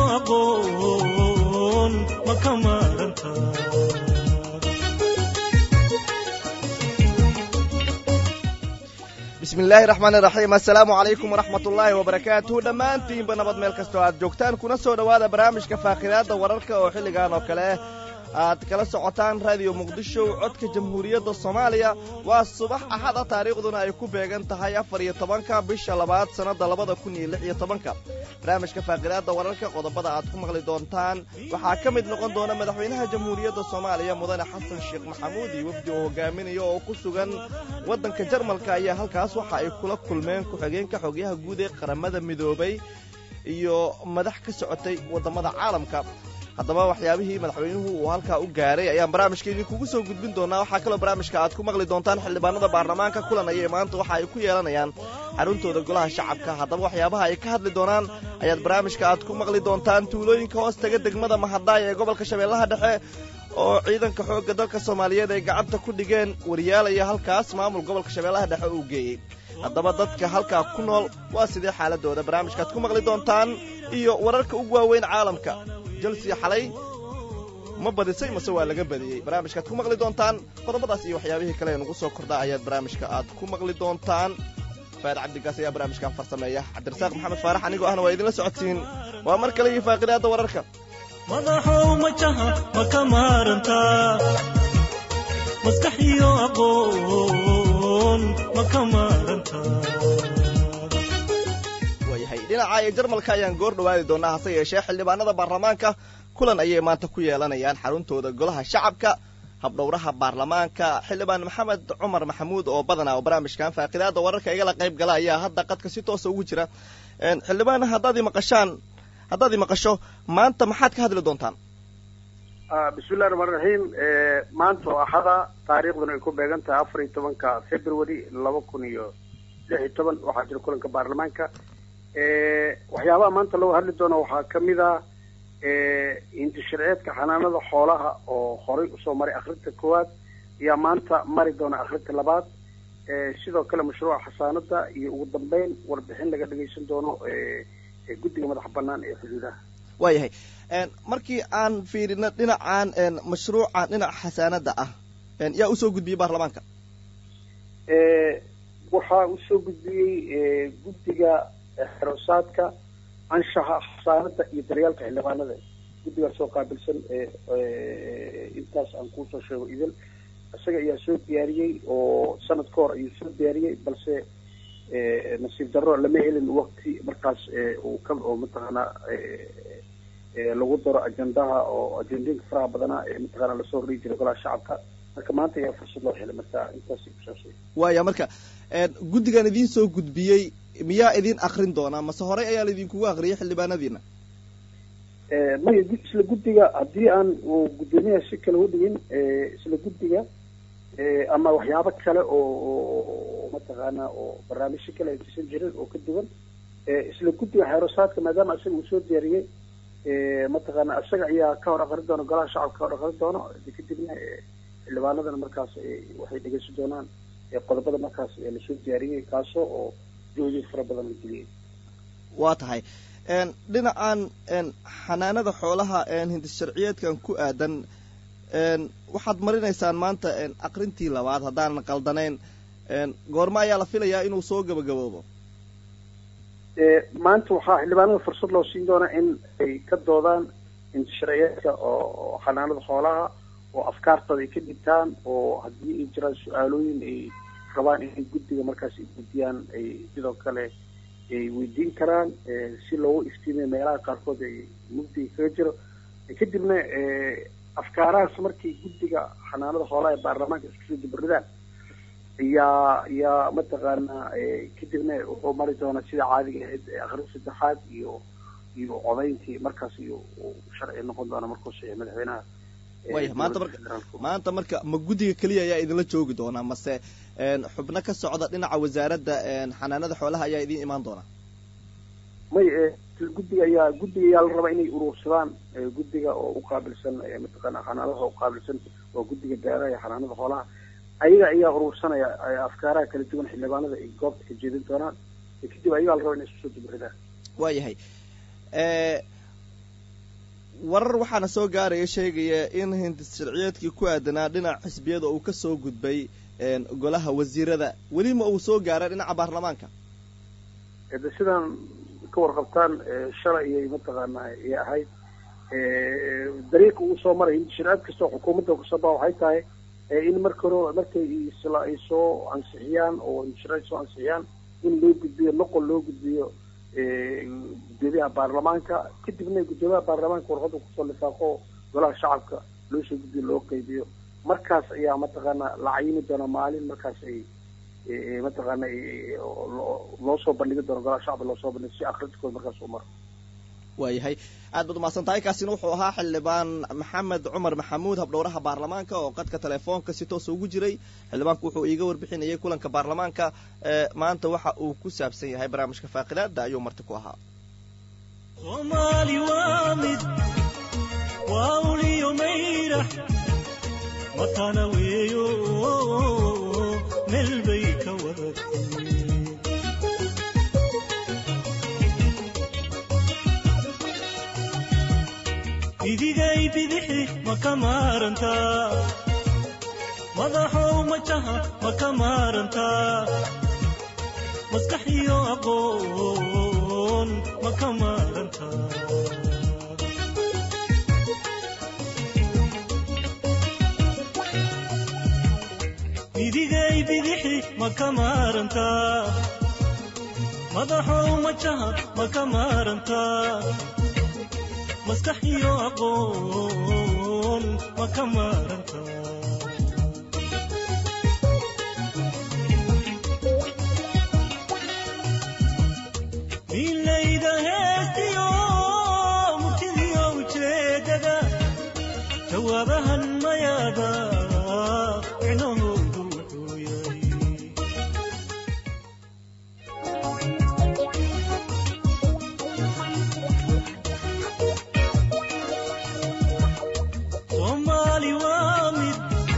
aqoon ma ka maaranta بسم الله الرحمن الرحيم السلام عليكم ورحمة الله وبركاته دمانتين بنبض ميل كستو aad joogtaan kuna soo dhawaada barnaamijka faaqidaada wararka oo xilligan oo kale aad kala socotaan radio muqdisho codka jamhuuriyadda Soomaaliya waa subax ahad taariikhduna ay ku beegan tahay 14 bisha labaad sanada 2016 barnaamijka faaqidaada wararka qodobada aad ku maqli doontaan waxa ka mid noqon doona madaxweynaha jamhuuriyadda Soomaaliya mudane Xasan Sheekh Maxamuud iyo wafdi uu hogaaminayo oo ku sugan wadanka Jarmalka ayaa halkaas waxa ay kula kulmeen ku-xigeenka xogyaha guud ee qaramada midoobay iyo madax ka socotay wadamada caalamka haddaba waxyaabihii madaxweynuhu uu halka u gaaray ayaan barnaamijkeedii kugu soo gudbin doonaa waxa kale barnaamijka aad ku maqli doontaan xildhibaanada baarlamaanka kulanaya maanta waxa ay ku yeelanayaan xaruntooda golaha shacabka haddaba waxyaabaha ay ka hadli doonaan ayaad barnaamijka aad ku maqli doontaan tuulooyinka hoostaga degmada Mahadaay ee gobolka Shabeellaha Dhexe oo ciidanka xoogga dalka Soomaaliyeed ay gacanta ku dhigeen wariyaalaya halkaas maamul gobolka Shabeellaha Dhexe uu geeyay haddaba dadka halka ku nool waa sidee xaaladooda barnaamijka aad ku maqli doontaan iyo wararka ugu waaweyn caalamka jalsi xalay ma badisay mase waa laga badiyay barnaamijka aad ku maqli doontaan qodobadaas iyo waxyaabihii kale ee nagu soo kordha ayaad barnaamijka aad ku maqli doontaan faad cabdigaas ayaa barnaamijkan farsameeya cabdirasaaq maxamed faarax anigoo ahna waa idinla socodsiin waa mar kale iyo faaqidaada wararka madaxow majaha ma ka maaranta maskaxiyo aqoon ma ka maaranta dhinaca ay Jarmalka ayaan goor dhawaadi doonaa hase yeeshee xildhibaanada baarlamaanka kulan ayay maanta ku yeelanayaan xaruntooda golaha shacabka habdhowraha baarlamaanka xildhibaan Maxamed Cumar Maxamuud oo badanaa oo barnaamijkan faaqidaada wararka igala qayb gala ayaa hadda qadka si toos ah ugu jira xildhibaan haddaad maqasho maanta maxaad ka hadli doontaan bismillaahir rahmaanir rahiim maanta oo ahada taariikhduna ay ku beegan tahay 14 February 2016 waxaa jira kulanka baarlamaanka waxyaabaha maanta loo hadli doono waxaa ka mid ah intishareedka xanaanada xoolaha oo horay u soo maray akhrinta koowaad ayaa maanta mari doona akhrinta labaad sidoo kale mashruuca xasaanada iyo ugu dambeyn warbixin laga dhageysan doono guddiga madax bannaan ee xuduudaha waayahay markii aan fiirino dhinacan mashruuca dhinaca xasaanada ah yaa u soo gudbiyay baarlamaanka waxaa u soo gudbiyey guddiga xiroosaadka anshaxa xasaanada iyo daryeelka xildhibaanada guddigaas soo qaabilsan intaas aan kusoo sheego idil isaga ayaa soo diyaariyey oo sanad ka hor ayuu soo diyaariyey balse nasiib darro lama helin waqti markaas oo mataqaanaa lagu daro ajendaha oo ajendooyinka faraha badanaa ee mataqaanaa lasoo riri jiray golaha shacabka marka maanta ayaa fursad loo helay marka intaas kusaabsan waaya marka guddigan idiin soo gudbiyey miyaa idin akhrin doonaa mase horey ayaa la idinkugu akhriyay xildhibaanadiina maya isla guddiga haddii aan guddoomiyaha si kale u dhigin isla guddiga ama waxyaabo kale oo mataqaanaa oo barnaamijyo kale aysan jirin oo ka duwan isla guddiga xeerosaadka maadaama isaga uu soo diyaariyey mataqaanaa isaga ayaa ka hor aqrin doona golaha shacabka ka hor aqrin doono kadibna xildhibaanadana markaas waxay dhegeysan doonaan qodobada markaas lasoo diyaariyey kaasoo oo joogin fara badan la geliyey waa tahay dhinacan xanaanada xoolaha hindis sharciyeedkan ku aadan waxaad marinaysaan maanta aqrintii labaad haddaanan qaldanayn goorma ayaa la filayaa inuu soo gabagaboobo maanta waxaa xildhibaanada fursad loo siin doonaa in ay ka doodaan hindis sharciyeedka oo xanaanada xoolaha oo afkaartooda ay ka dhigtaan oo haddii ay jiraan su-aalooyin ay rabaan inay guddiga markaas ay gudiyaan ay sidoo kale ay weydiin karaan si loogu iftiimiyo meelaha qaarkood ay mugdiga kaga jiro kadibna afkaarahaas markii guddiga xanaanada xoolaha ee baarlamaanka isku soo dabaridaan yaa mataqaanaa kadibna wuxuu mari doonaa sida caadiga ahayd akhrin saddexaad iyo codayntii markaas iyo sharci noqon doona markuu saxiix madaxweynaha waya maanta marka ma guddiga keliya ayaa idinla joogi doonaa mase xubno ka socda dhinaca wasaaradda xanaanada xoolaha ayaa idiin imaan doona may guddiga ayaa la rabaa inay urursadaan guddiga oo u qaabilsan mataqaanaa xanaanadaha u qaabilsan waa guddiga beeraha iyo xanaanada xoolaha ayaga ayaa urursanaya afkaaraha kala duwan xildhibaanada ay goobta ka jeedin doonaan kadib ayagaa la rabaa inay isku soo dubaridaan waayahay warar waxaana soo gaaraya sheegaya in hindis sharciyeedkii ku aadanaa dhinaca xisbiyada uu ka soo gudbay golaha wasiirada welima uu soo gaaray dhinaca baarlamaanka sidaan ka warqabtaan shalay iyo mataqaanaa ay ahayd dariiqa uu soo maray shircad kasta oo xukuumadda ku sabaa waxay tahay in markii markay ay soo ansixiyaan oo shircad soo ansixiyaan in loo gudbiyo noqol loo gudbiyo gudoomiyaha baarlamaanka kadibna gudoomiyaha baarlamaanka warqadda kusoo lifaaqo golaha shacabka loo soo gudbiyo loo qaybiyo markaas ayaa mataqaanaa la cayimi doona maalin markaas ay mataqaana loo soo bandhigi doono golaha shacabka loo soo bandhigo si akhriskooda markaas u maro waayahay aad baad umahadsan tahay kaasina wuxuu ahaa xildhibaan maxamed cumar maxamuud habdhowraha baarlamaanka oo qadka telefoonka si toosa ugu jiray xildhibaanku wuxuu iiga warbixinayay kulanka baarlamaanka maanta waxa uu ku saabsan yahay barnaamijka faaqidaada ayuu marti ku ahaa soomaali waa mid waa uliyo mayrax matana weeyo meel bay ka wadatay idigay bidixi ma ka maarantaa madaxow majaha ma ka maarantaa maskax iyo aqoon ma ka maarantaa idigay bidixi ma ka maarantaa madaxow majaha ma ka maarantaa maskax iyo aqoon ma ka maarantaa milayda heestiyo murtidiyo ujeedada jawaabahan mayaada micnahoodu wuxuu yahay soomaali waa mid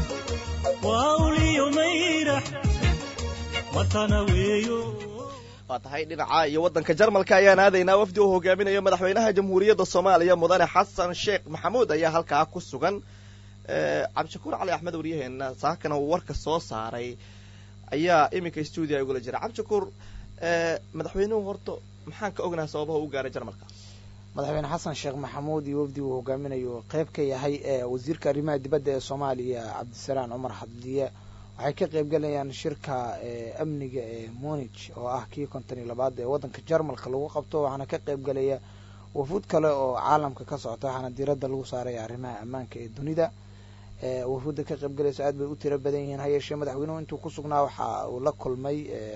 waa uliyo mayrax matana weeyo waa tahay dhinaca iyo waddanka jarmalka ayaan aadaynaa wafdi uu hogaaminayo madaxweynaha jamhuuriyadda soomaaliya mudane xasan sheekh maxamuud ayaa halkaa ku sugan cabdishakuur cali axmed waryaheena saakana uu warka soo saaray ayaa iminka stuudiya ugula jira cabdishakuur madaxweynuhu horta maxaan ka ognahay sababaha u gaaray jarmalka madaxweyne xasan sheekh maxamuud iyo wafdi uu hogaaminayo qayb ka yahay wasiirka arrimaha dibadda ee soomaaliya cabdisalaan cumar xadliye waxay ka qaybgalayaan shirka amniga ee munich oo ah kii 52 ee waddanka jarmalka lagu qabto waxaana ka qaybgalaya wafuud kale oo caalamka ka socota waxaana diiradda lagu saaray arrimaha ammaanka ee dunida wafuudda ka qaybgalaysa aad bay u tiro badan yihiin hayeeshee madaxweynuhu intuu ku sugnaa waxa uu la kulmay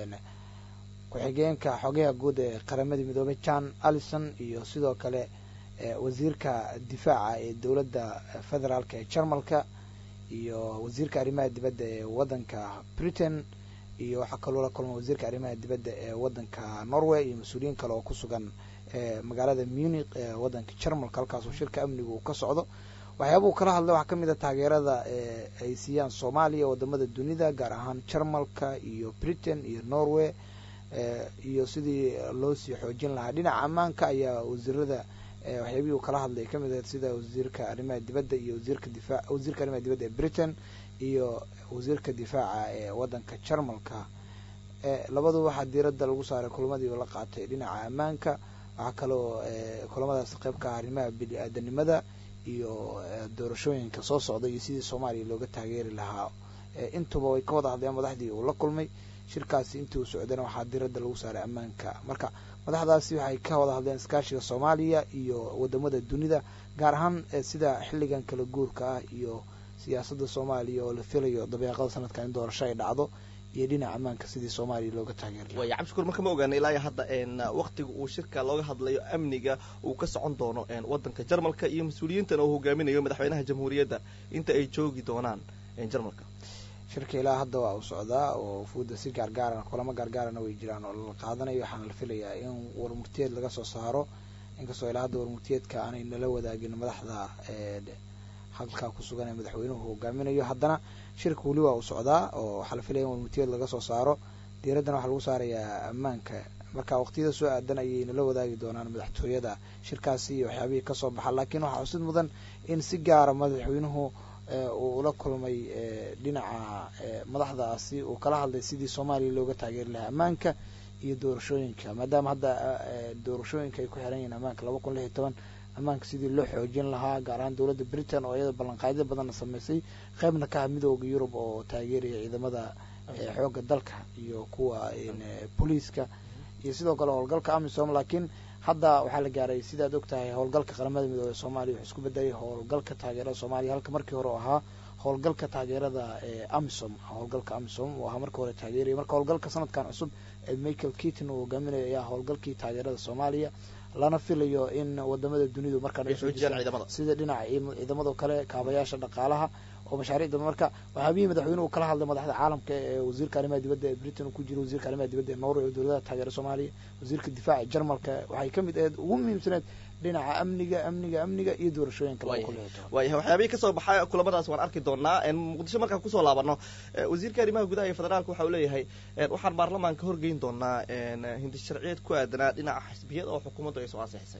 ku-xigeenka xogaha guud ee qaramada midoobay John Allison iyo sidoo kale wasiirka difaaca ee dowladda federaalka ee jarmalka iyo wasiirka arrimaha dibadda ee waddanka Britain iyo waxa kaloo la kulmay wasiirka arrimaha dibadda ee waddanka Norway iyo mas'uuliyiin kale oo ku sugan magaalada Munich ee waddanka Jarmalka halkaas oo shirka amniga uu ka socdo waxyaabo kala hadlay waxa kamid ah taageerada ay siiyaan Soomaaliya wadamada dunida gaar ahaan Jarmalka iyo Britain iyo Norway iyo sidii loo sii xoojin lahaa dhinaca ammaanka ayaa wasiirada waxyaabihii uu kala hadlay kamid ah sida wasiirka arrimaha dibadda iyo wasiirka arrimaha dibadda ee Britain iyo wasiirka difaaca ee waddanka Jarmalka labadu waxa diiradda lagu saaray kulmadii la qaatay dhinaca ammaanka waxa kaloo kulamadaas qayb ka ah arrimaha bini'aadanimada iyo doorashooyinka soo socda iyo sidii Soomaaliya looga taageeri lahaa intuba way ka wada hadleen madaxdii uu la kulmay shirkaasi intii uu socdana waxaa diiradda lagu saaray ammaanka marka madaxdaasi waxay ka wada hadleen iskaashiga Soomaaliya iyo wadamada dunida gaar ahaan sida xilligan kala guurka ah iyo siyaasadda Soomaaliya oo la filayo dabeeqada sanadka in doorasho ay dhacdo iyo dhinaca ammaanka sidii Soomaaliya looga taageeri lahaa. Way cabshukur marka ma ogaanay ilaa hadda waqtiga uu shirka looga hadlayo amniga uu ka socon doono waddanka Jarmalka iyo mas'uuliyiintan oo hogaaminayo madaxweynaha jamhuuriyadda inta ay joogi doonaan Jarmalka. shirka ilaa hadda waa uu socdaa oo fuuda si gaargaarana kulamo gaargaarana way jiraan oo la qaadanayo waxaana la filayaa in warmurtiyeed laga soo saaro inkastoo ilaa hadda warmurtiyeedka aanay nala wadaagin madaxda halkaa ku sugan ee madaxweynuhu hogaaminayo haddana shirka weli waa uu socdaa oo waxaa la filaya in warmurtiyeed laga soo saaro diiraddana waxaa lagu saarayaa ammaanka marka waqtiyada soo aadan ayayna la wadaagi doonaan madaxtooyada shirkaasi iyo waxyaabihii kasoo baxa laakiin waxaa xusid mudan in si gaara madaxweynuhu uu ula kulmay dhinaca madaxdaasi uu kala hadlay sidii soomaaliya looga taageeri lahaa ammaanka iyo doorashooyinka maadaama hadda doorashooyinka ay ku xiran yihiin ammaanka 2016 ammaanka sidii loo xoojin lahaa gaar ahaan dowladda britain oo iyada ballanqaadyo badanna sameysay qaybna ka ah midooda yurub oo taageeraya ciidamada xoogga dalka iyo kuwa booliiska iyo sidoo kale howlgalka amisom laakiin hadda waxaa la gaaray sidaad ogtahay howlgalka qaramada midoobey soomaaliya wuxuu isku bedelay howlgalka taageerada soomaaliya halka markii hore ahaa howlgalka taageerada amisom howlgalka amisom uu ahaa markii hore taageeraya marka howlgalka sanadkan cusub michael keaton uu hogaaminayo ayaa howlgalkii taageerada soomaaliya lana filayo in wadamada dunidu markaan sida dhinaca ciidamada kale kaabayaasha dhaqaalaha oo mashaariicda marka waxaabihii madaxweynuhu kala hadlay madaxda caalamka ee wasiirka arrimaha dibadda ee britain ku jiro wasiirka arrimaha dibadda ee norway oo dowladaha taageera soomaaliya wasiirka difaaca jarmalka waxay ka mid ahayd ugu muhiimsaneed dhinaca amniga iyo doorashooyinka waayahay waxyaabihii kasoo baxay kulamadaas waan arki doonaa muqdisho markaan kusoo laabano wasiirka arrimaha gudaha iyo federaalka waxa uu leeyahay waxaan baarlamaanka horgeyn doonaa hindi sharciyeed ku aadanaa dhinaca xisbiyada oo xukuumaddu ay soo ansixisay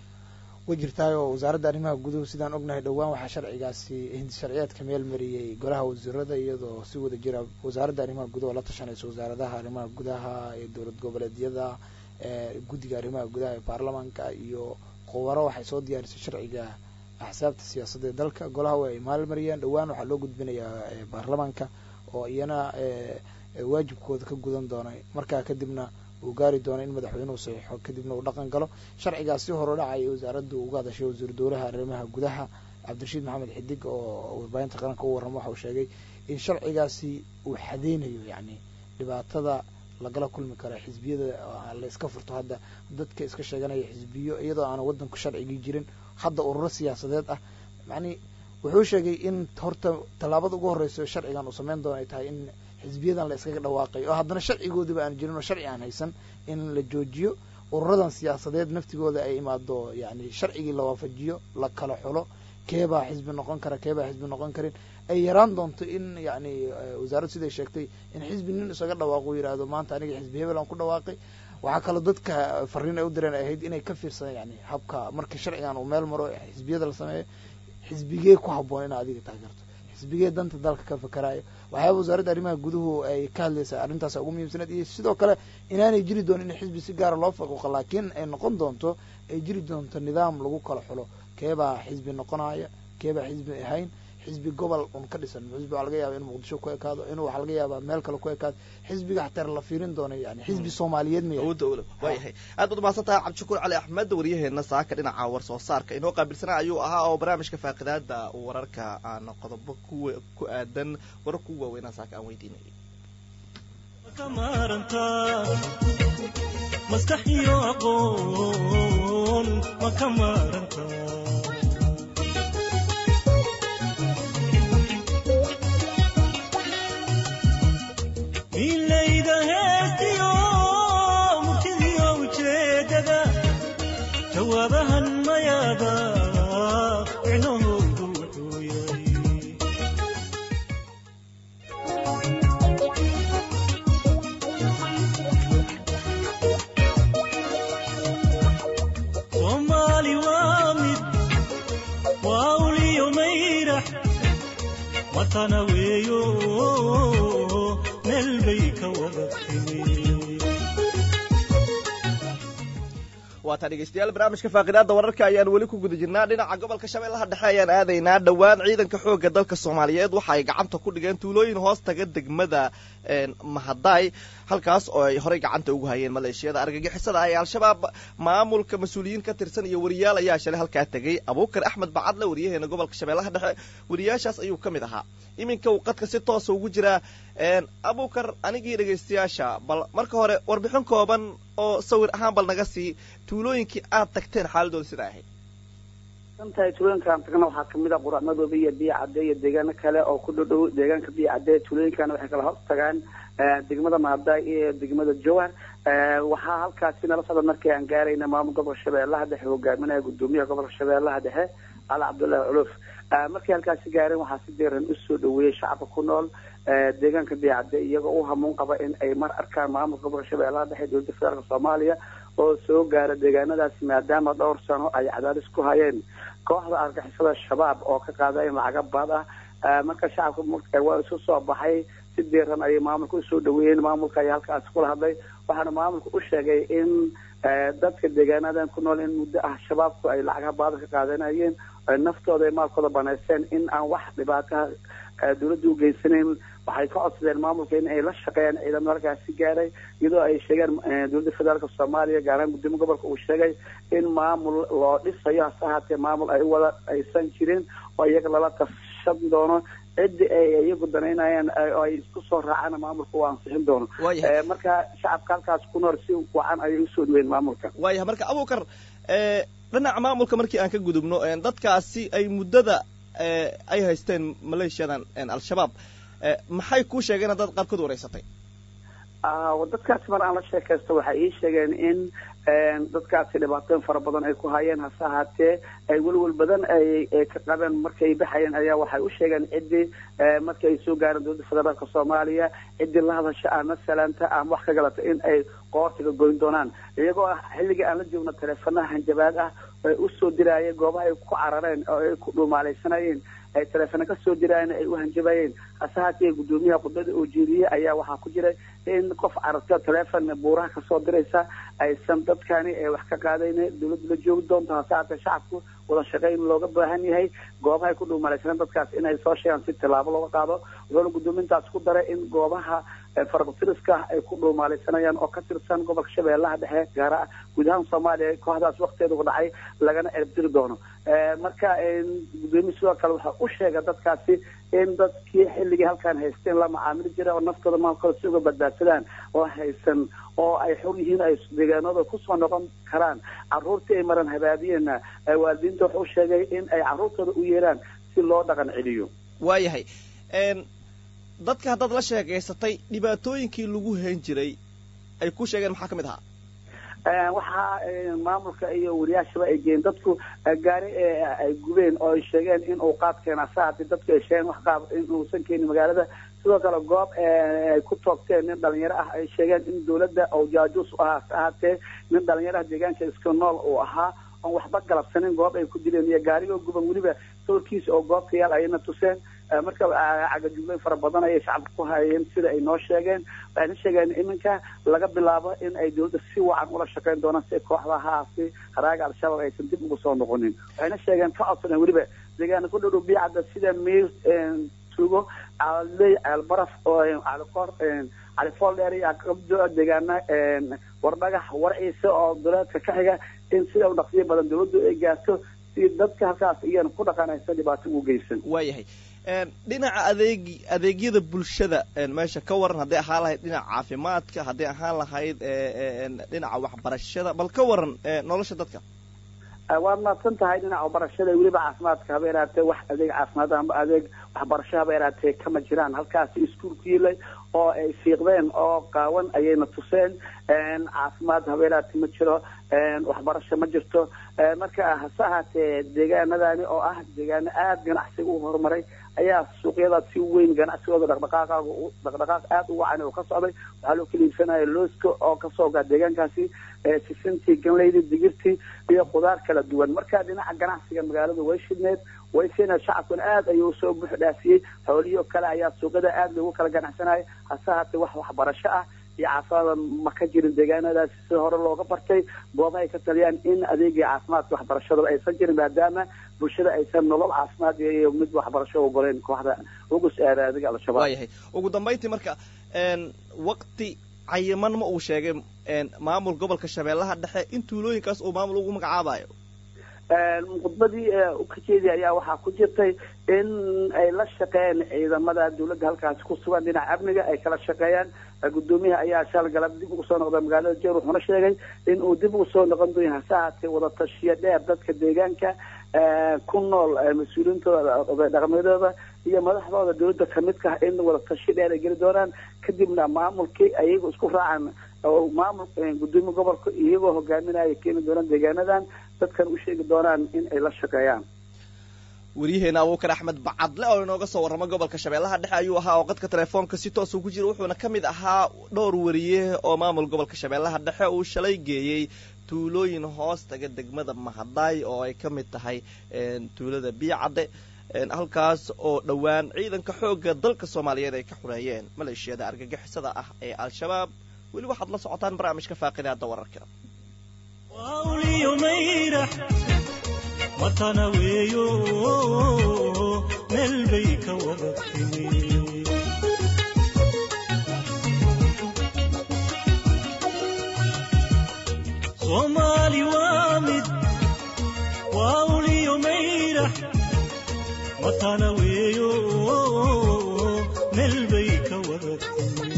way jirtaay oo wasaaradda arrimaha guduhu sidaan ognahay dhowaan waxaa sharcigaasi hindi sharciyeedka meel mariyey golaha wasiirada iyadoo si wada jira wasaaradda arrimaha gudaha oo la tashanaysa wasaaradaha arrimaha gudaha ee dowlad goboleedyada guddiga arrimaha gudaha ee baarlamaanka iyo qowaro waxay soo diyaarisay sharciga axsaabta siyaasadda ee dalka golaha way maal mariyeen dhowaan waxaa loo gudbinayaa baarlamaanka oo iyana waajibkooda ka gudan doonay markaa kadibna uu gaari doono in madaxweynuhu saxiixo kadibna uu dhaqan galo sharcigaas si hore dhacay wasaaraddu uga hadashay wasiir dowlaha arrimaha gudaha cabdirashiid maxamed xidig oo warbaahinta qaranka u warramo waxa uu sheegay in sharcigaasi uu xadeynayo yacni dhibaatada lagala kulmi kara xisbiyada la iska furto hadda dadka iska sheeganaya xisbiyo iyadoo aan waddanku sharcigii jirin hadda ururo siyaasadeed ah yacni wuxuu sheegay in horta tallaabada ugu horreysa sharcigan uu sameyn doono ay tahay in xisbiyadan la iskaga dhawaaqay oo haddana sharcigoodiba aan jirin oo sharci aan haysan in la joojiyo ururadan siyaasadeed naftigooda ay imaado yacni sharcigii la waafajiyo la kala xulo keebaa xisbi noqon kara keebaa xisbi noqon karin ay yaraan doonto in yacni wasaaraddu siday sheegtay in xisbi nin isaga dhawaaqo yidhaahdo maanta aniga xisbi hebel aan ku dhawaaqay waxaa kaloo dadka fariin ay u direen ay ahayd inay ka fiirsadaan yani habka markii sharcigan uu meel maro xisbiyada la sameeyo xisbigee ku habboon inaad adiga taageerto xisbigee danta dalka ka fakaraayo waxyaaba wasaaradda arrimaha guduhu ay ka hadlaysaa arrintaas ugu muhiimsaneed iyo sidoo kale inaanay jiri doonin in xisbi si gaara loo faquuqa laakiin ay noqon doonto ay jiri doonto nidaam lagu kala xulo keebaa xisbi noqonaya keebaa xisbi ahayn xisbi gobol un ka dhisan xisbi waxaa laga yaaba in muqdisho ku ekaado inuu waxaa laga yaabaa meel kale ku ekaado xisbiga xataa la fiirin doono yani xisbi soomaaliyeed miya waayahay aad baad umahadsan tahay cabdishakuur cali axmed waryaheena saaka dhinaca war soo saarka inoo qaabilsanaa ayuu ahaa oo barnaamijka faaqidaada wararka aan qodobo ku aadan warar ku waaweynaa saaka aan weydiinayay maskax iyo aqoon ma ka maaranta ilayda heestiyo murtidiyo ujeedada jawaabahan mayaada icnohoodu wuxuu yahay soomaali waa mid waa uliyo mayrax watana weeyo waataa dhegeystayaal barnaamijka faaqidaada wararka ayaan weli ku guda jirnaa dhinaca gobolka shabeellaha dhexe ayaan aadaynaa dhowaan ciidanka xoogga dalka soomaaliyeed waxa ay gacanta ku dhigeen tuulooyin hoos taga degmada mahadaay halkaas oo ay horey gacanta ugu hayeen maleeshiyada argagixisada ee al-shabaab maamulka mas-uuliyiin ka tirsan iyo wariyaal ayaa shalay halkaa tegey abuukar axmed bacadle wariyaheena gobolka shabeellaha dhexe wariyaashaas ayuu ka mid ahaa iminka uu qadka si toosa ugu jiraa abuukar anigii dhegaystayaasha bal marka hore warbixin kooban oo sawir ahaan bal naga sii tuulooyinkii aad tagteen xaaladooda sida ahayd santahay tuulooyinkaan tagna waxaa kamid a quraacmadooda iyo biyo cadde iyo deegaano kale oo ku dhodhow deegaanka biyo cadde tuulooyinkaana waxay kala hoos tagaan degmada mahadaay iyo degmada jowhar waxaa halkaasi nala socda markii aan gaarayna maamul gobolka shabeellaha dhexe hogaaminaya gudoomiyaha gobolka shabeellaha dhexe cali cabdullaahi culuf markii halkaasi gaareen waxaa si deeran usoo dhaweeyey shacabka ku nool deegaanka Beecade iyagoo u hamuun qaba in ay mar arkaan maamulka gobolka Shabeellaha Dhexe dowladda federaalka Soomaaliya oo soo gaara deegaanadaasi maadaama dhowr sano ay cadaadis ku hayeen kooxda argagixisada shabaab oo ka qaadaya lacaga baad ah marka shacabka waa isu soo baxay si deeran ay maamulka usoo dhaweeyeen maamulka ayaa halkaas kula hadlay waxaana maamulka u sheegay in dadka deegaanadan ku nool in muddo ah shabaabku ay lacagaha baada ka qaadanayeen naftooda ay maalkooda banaysteen in aan wax dhibaataha dowladda u geysanayn waxay ka codsadeen maamulka in ay la shaqeeyaan ciidamada halkaasi gaaray iyadoo ay sheegeen dowladda federaalka Soomaaliya gaar ahaan gudoomiyaha gobolka uu sheegay in maamul loo dhisayo hase ahaatee maamul ay wada aysan jirin oo iyaga lala tashan doono cidi ay iyagu danaynayaan oo ay isku soo raacaan maamulka waa ansixin doono marka shacabka halkaas ku nool si wacan ayay usoo dhaweeyeen maamulka waayahay marka Abuukar dhinaca maamulka markii aan ka gudubno dadkaasi ay muddada ay haysteen maleeshiyadan al-shabaab maxay ku sheegeen dad qaarkood wareysatay dadkaasi mar aan la sheekaysto waxay ii sheegeen in dadkaasi dhibaatooyin fara badan ay ku hayeen hase ahaatee ay welwel badan ay ka qabeen markay baxayeen ayaa waxay u sheegeen ciddii markii ay soo gaareen dowladda federaalka Soomaaliya ciddii la hadasha ama salaanta ama wax ka galata in ay qoortiga goyn doonaan iyagoo xilligii aan la joogno taleefanaha hanjabaad ah ay u soo diraayeen goobaha ay ku carareen oo ay ku dhumaalaysanayeen ay taleefana ka soo dirayeen ay u hanjabayeen hase ahaatee gudoomiyaha khudbada oo jeediyey ayaa waxaa ku jiray in qof cararta taleefon buuraha kasoo diraysa aysan dadkani wax ka qaadayn dowladda la joogi doonto hase ahaatee shacabku wada shaqayn looga baahan yahay goobaha ay ku dhumaalaysaneen dadkaas inay soo sheegaan si tallaabo looga qaado wuxuuna gudoomintaas ku daray in goobaha farqutiriska ay ku dhumaalaysanayaan oo ka tirsan gobolka Shabeellaha Dhexe gaar ahaan guud ahaan Soomaaliya kooxdaas waqtigeeda ugu dhacay lagana erbtiri doono marka gudoomiyaha sidoo kale waxa u sheegay dadkaasi in dadkii xilligii halkaan haysteen la macaamili jiray oo naftooda maalkooda si uga badbaadsadaan oo haysan oo ay xor yihiin ay deegaanada ku soo noqon karaan carruurtii ay maran habaabiyeen waalidiinta wuxuu sheegay in ay carruurtooda u yeeraan si loo dhaqan celiyo waayahay dadka haddaad la sheegaysatay dhibaatooyinkii lagu hayn jiray ay ku sheegeen maxaa ka mid ahaa waxaa maamulka iyo wariyaashaba ay geeyeen dadku gaari ay gubeen oo ay sheegeen in uu qaad keena saacadii dadku ay sheegeen wax qaab in uusan keenin magaalada sidoo kale goob ay ku toogteen nin dhalinyaro ah ay sheegeen in dowladda oo jaajuus u ahaa ahaatee nin dhalinyaraha deegaanka iska nool uu ahaa oon waxba galabsanin goob ay ku dileen iyo gaarigoo guban weliba sawirkiisa oo goobka yaal ayna tuseen marka cagajugleyn fara badan ayay shacabka ku hayeen sida ay noo sheegeen waxayna sheegeen iminka laga bilaabo in ay dowladda si wacan ula shaqayn doonaan si kooxdahaasi haraaga al-shabaab aysan dib ugu soo noqonin waxayna sheegeen ka codsadeen weliba deegaana ku dhow Beecade sida Miir Tugo Albaraf oo Alkoor Alifool dheer iyo qabdo deegaana Wardagax Warciisa oo dowladda ka xiga in sida u dhaqsiyo badan dowladdu ay gaarto si dadka halkaas iyana ku dhaqanaysa dhibaato u geysan waayahay dhinaca adeegyada bulshada meesha ka waran hadday ahaan lahayd dhinaca caafimaadka hadday ahaan lahayd dhinaca waxbarashada bal ka waran nolosha dadka waad mahadsan tahay dhinaca waxbarashada weliba caafimaadka haba yaraatee wax adeeg caafimaad ama adeeg waxbarasho haba yaraatee kama jiraan halkaasi iskuulku yilay oo ay fiiqdeen oo qaawan ayayna tuseen caafimaad haba yaraatee ma jiro waxbarasho ma jirto marka hase ahaatee deegaanadani oo ah deegaano aada ganacsiga u horumaray ayaa suuqyada si weyn ganacsigooda dhaqdhaqaaq aada u wacan oo ka socday waxaa loo kala iibsanaya looska oo kasoo gaa deegaankaasi sisintii ganleydi digirtii iyo khudaar kala duwan marka dhinaca ganacsiga magaalada way shidneed way fiina shacabkuna aada ayuu soo buux dhaafiyey xooliyo kale ayaa suuqyada aada loogu kala ganacsanaya hase ahaatee wax waxbarasho ah iyo caafimaad ma ka jirin deegaanadaasi si hore looga bartay goobaha ay ka taliyaan in adeegii caafimaadka waxbarashada aysan jirin maadaama bulshada aysan nolol caafimaad iyo mid waxbarasho ogoleen kooxda ugu aadaadiga al-shabaab waayahay ugu dambayntii marka waqti cayiman ma uu sheegay maamul gobolka Shabeellaha Dhexe in tuulooyinkaas uu maamul ugu magacaabayo khudbadii ka jeediyay ayaa waxaa ku jirtay in ay la shaqeeyaan ciidamada dowladda halkaasi ku sugan dhinaca amniga ay kala shaqeeyaan gudoomiyaha ayaa shal galab dib ugu soo noqday magaalada Jeer wuxuuna sheegay in uu dib ugu soo noqon doono hase ahaatee wada tashiyo dheer dadka deegaanka ku nool mas-uuliyiintooda dhaqameedooda iyo madaxdooda dowladda kamidka ah in wada tashi dheer ay geli doonaan kadibna maamulkii ayagu isku raacaan oo maamul gudoomiyaha gobolka iyagoo hogaaminaya keeni doonaan deegaanadan dadkan u sheegi doonaan in ay la shaqeeyaan waryaheena abuukar axmed bacadle oo inooga soo warrama gobolka shabeellaha dhexe ayuu ahaa oo qadka telefoonka si toos ugu jira wuxuuna ka mid ahaa dhowr wariye oo maamul gobolka shabeellaha dhexe uu shalay geeyey tuulooyin hoos taga degmada mahadaay oo ay ka mid tahay tuulada biyacadde halkaas oo dhowaan ciidanka xoogga dalka soomaaliyeed ay ka xureeyeen maleeshiyada argagixisada ah ee al-shabaab weli waxaad la socotaan barnaamijka faaqidaada wararka matana weeyo meel bay ka wada timi Somali waa mid waa uliyo mayrax matana weeyo meel bay ka wada timi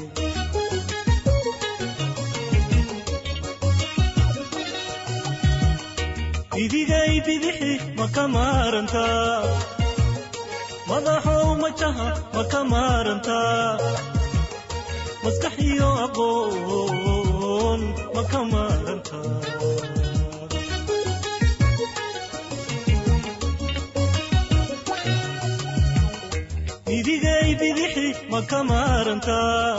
idigay bidixi makamaranta madaxow majaha makamaranta maskaxiyo aqoon makamaranta idigay bidixi makamaranta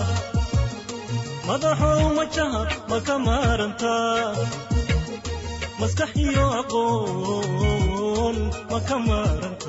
madaxow majaha makamaranta maskaxiyo aqoon makamaranta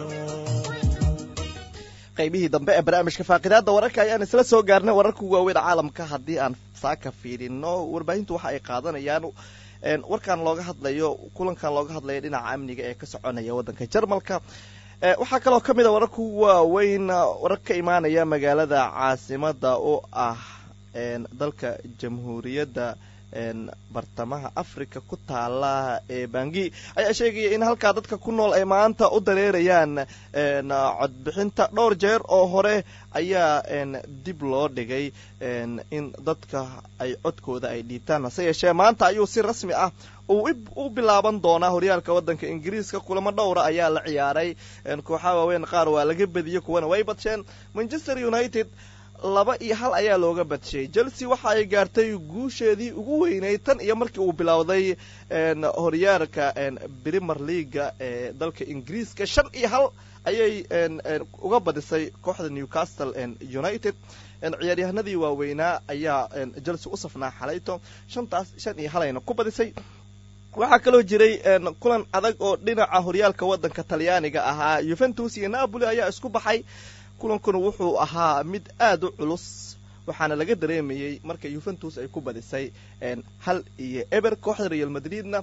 qaybihii dambe ee barnaamijka faaqidaada wararka ayaan isla soo gaarnay wararka waaweyn caalamka haddii aan saaka fiirino warbaahintu waxa ay qaadanayaan warkan looga hadlayo kulankan looga hadlayo dhinaca amniga ee ka soconaya waddanka Jarmalka waxaa kaloo ka mid ah wararka waaweyn warar ka imaanaya magaalada caasimada oo ah dalka jamhuuriyadda bartamaha Afrika ku taala ee Bangi ayaa sheegaya in halka dadka ku nool ay maanta u dareerayaan codbixinta dhowr jeer oo hore ayaa dib loo dhigay in dadka ay codkooda ay dhiibtaan hase yeeshee maanta ayuu si rasmi ah u bilaaban doonaa horyaalka waddanka Ingiriiska kulamo dhowr ayaa la ciyaaray kooxaha waaweyn qaar waa laga badiyay kuwana way badsheen Manchester United 2-1 ayaa looga badshay Chelsea waxa ay gaartay guusheedii ugu weynayd tan iyo markii uu bilowday horyaalka Premier League ee dalka Ingiriiska 5-1 ayay uga badisay kooxda Newcastle United ciyaaryahanadii waaweynaa ayaa Chelsea u safnaa xalayto 5-1 ayna ku badisay waxaa kaloo jiray kulan adag oo dhinaca horyaalka waddanka Talyaaniga ahaa Juventus iyo Napoli ayaa isku baxay kulankuna wuxuu ahaa mid aad u culus waxaana laga dareemayay marka Juventus ay ku badisay 1-0 kooxda Real Madridna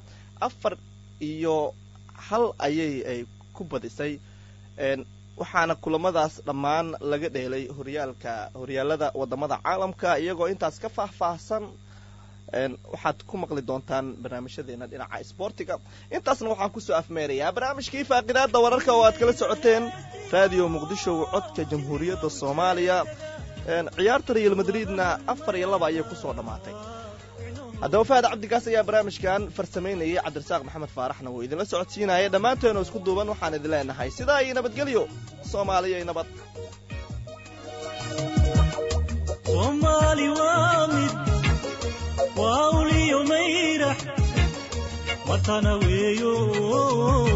4-1 ayay ku badisay waxaana kulamadaas dhammaan laga dheelay horyaalada wadamada caalamka iyagoo intaas ka faahfaahsan waxaad ku maqli doontaan barnaamijyadeena dhinaca isboortiga intaasna waxaan ku soo afmeerayaa barnaamijkii faaqidaada wararka oo aad kala socoteen radio muqdisho codka jamhuuriyadda Soomaaliya ciyaarta Real Madridna 4-2 ayay ku soo dhamaatay haddaba Faad Cabdigaas ayaa barnaamijkan farsameynayay Cabdirasaaq Maxamed Faaraxna oo idinla socodsiinaya dhammaanteen oo isku duuban waxaan idin leenahay sidaa iyo nabadgelyo Soomaaliya iyo nabad Soomaali waa mid waa uliyo mayrax matana weeyo